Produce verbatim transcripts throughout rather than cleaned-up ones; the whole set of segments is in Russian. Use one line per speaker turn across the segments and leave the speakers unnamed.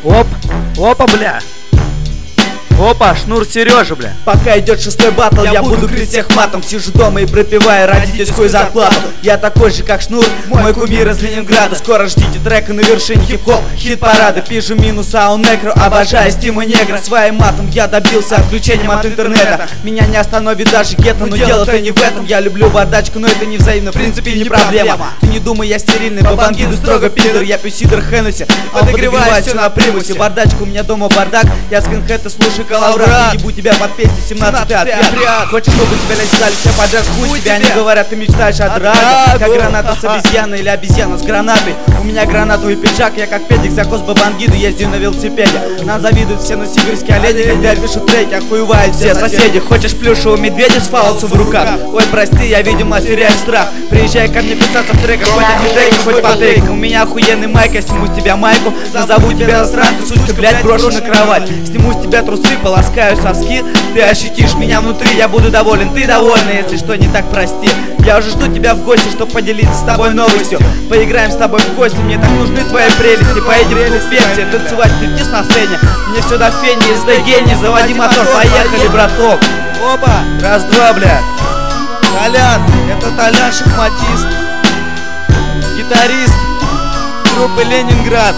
Оп, опа, бля. Опа, Шнур Сережа, бля.
Пока идет шестой батл, я, я буду крыть всех матом. Сижу дома и пропиваю родительскую зарплату. Я такой же, как Шнур, мой кумир из Ленинграда. Скоро ждите трека на вершине хип-хоп хит-парада. Пишу минус Аунекро, обожаю Стима Негра. Своим матом я добился отключением от интернета. Меня не остановит даже гетто, но дело-то не в этом. Я люблю бардачку, но это не взаимно, в принципе не проблема. Ты не думай, я стерильный, бабангиду строго пидор. Я пью сидор Хеннесси, подогреваюсь все на примусе. Бардачка, у меня дома бардак, я скинхед и слушаю Калаврат. Ебу тебя под песню семнадцатый отряд. Хочешь, чтобы тебя лезали, все поджать хуй тебя. Они говорят, ты мечтаешь о драке, как граната с обезьяной или обезьяна с гранатой. У меня гранатовый пиджак, я как педик за бабангиду, ездил на велосипеде. Нам завидуют все, но сибирские олени, когда я пишу треки, охуевают все соседи. Хочешь плюшевого медведя с фаусом в руках? Ой, прости, я, видимо, теряю страх. Приезжай ко мне писаться в треках, хоть одни треки, хоть по трекам. У меня охуенный майк, я сниму с тебя майку. Назову тебя засранкой, сучка, блядь, брошу на кровать. Сниму с тебя трусы, полоскаю соски. Ты ощутишь меня внутри, я буду доволен, ты довольна. Если что не так, прости. Я уже жду тебя в гости, чтобы поделиться с тобой новостью. Поиграем с тобой в гости, мне так нужны твои прелести. Поедем в клуб Пепси, танцевать стриптиз на сцене. Мне все до фени, из гений, заводи мотор, поехали, браток.
Опа, раз-два, бля. Толян, это Толян шахматист, гитарист группы Ленинград.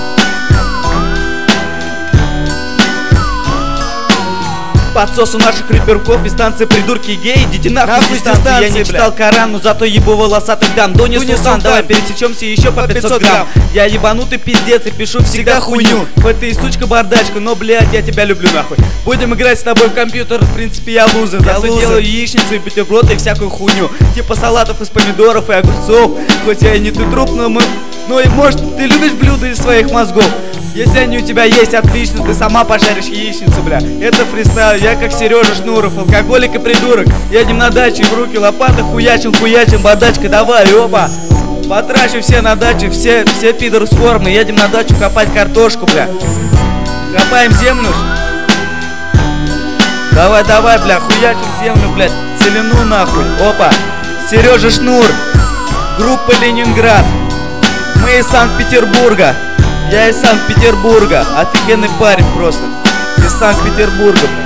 Подсос у наших рэперков и станции придурки и геи. Идите нахуй,
станции,
я не читал Коран, но зато ебу волосатых дам. Дуни Султан, давай пересечемся еще по пятьсот грамм. Я ебанутый пиздец и пишу всегда хуйню. Хоть ты и сучка бардачка, но, блядь, я тебя люблю нахуй. Будем играть с тобой в компьютер, в принципе я лузер. Я зато делаю яичницу и бутерброды и всякую хуйню. Типа салатов из помидоров и огурцов. Хоть я и не ты труп, но мы... Ну и может ты любишь блюда из своих мозгов. Если они у тебя есть, отлично, ты сама пожаришь яичницу, бля. Это фристайл, я как Сережа Шнуров, алкоголик и придурок. Едем на дачу, в руки лопата, хуячим, хуячим, бардачка, давай, опа. Потрачу все на даче, все, все пидоры с формы. Едем на дачу копать картошку, бля. Копаем землю. Давай, давай, бля, хуячим землю, блядь. Целину нахуй, опа. Сережа Шнур, группа Ленинград. Мы из Санкт-Петербурга. Я из Санкт-Петербурга. Офигенный парень просто. Из Санкт-Петербурга.